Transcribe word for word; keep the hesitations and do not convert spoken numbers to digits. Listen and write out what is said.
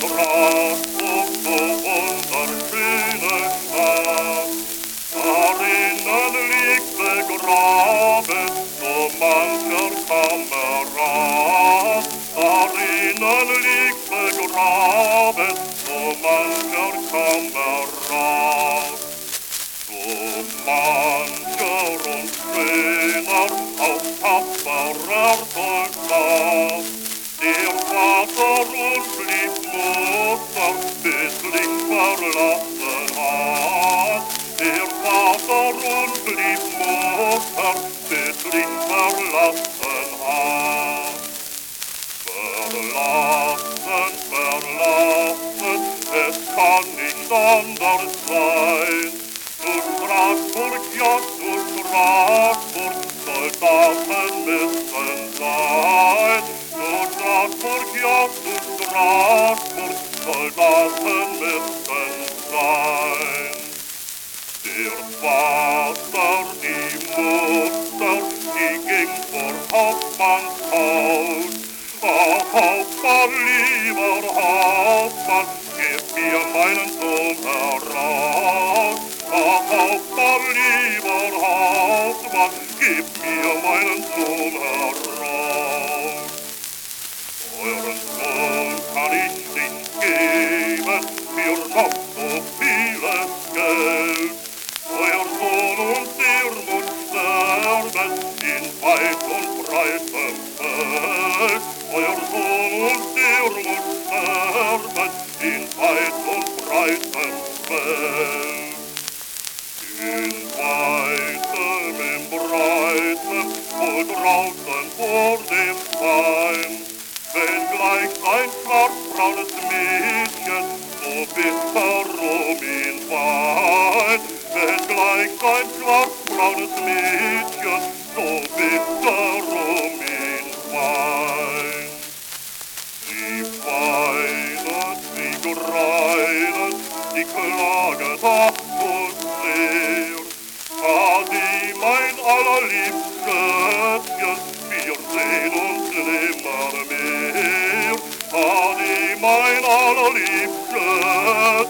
Straßburg, so wunderschöne Stadt. Darinnen liegt begraben so mancher Kamerad. Darinnen liegt begraben so mancher Kamerad. So mancher und schöner, auch tapferer Soldat, der Vater und lieb Mutter bittlich verlassen hat. Der Vater und lieb Mutter bittlich verlassen hat. Verlassen, verlassen, es kann nicht anders sein. Zu Straßburg, ja, zu Straßburg, Soldaten müssen sein. Zu Straßburg, ja, zu Straßburg, Soldaten müssen sein. Der Vater, die Mutter, die ging vor Hauptmanns Haus. Ach, Hauptmann, lieber Hauptmann, gib mir meinen Sohn heraus. Ach, Hauptmann, lieber Hauptmann, gib mir meinen Sohn heraus. Euren Sohn kann ich nicht geben, für noch so vieles Geld. Euer Sohn und der muss sterben in weit und breitem Feld. Euer Sohn und der muss sterben in weit und breitem Feld. In weitem, im breiten, wohl draußen vor dem Feind, wenn gleich ein schwarzbraunes Mädchen so bitter um ihn weint, wenn gleich ein schwarzbraunes Mädchen so bitter um ihn weint. Sie weinen, sie greinen, sie klagen ach so sehr. Adi, mein allerliebst Schätzchen, wir sehen uns nimmer mehr. Adi, mein allerliebst Schätzchen,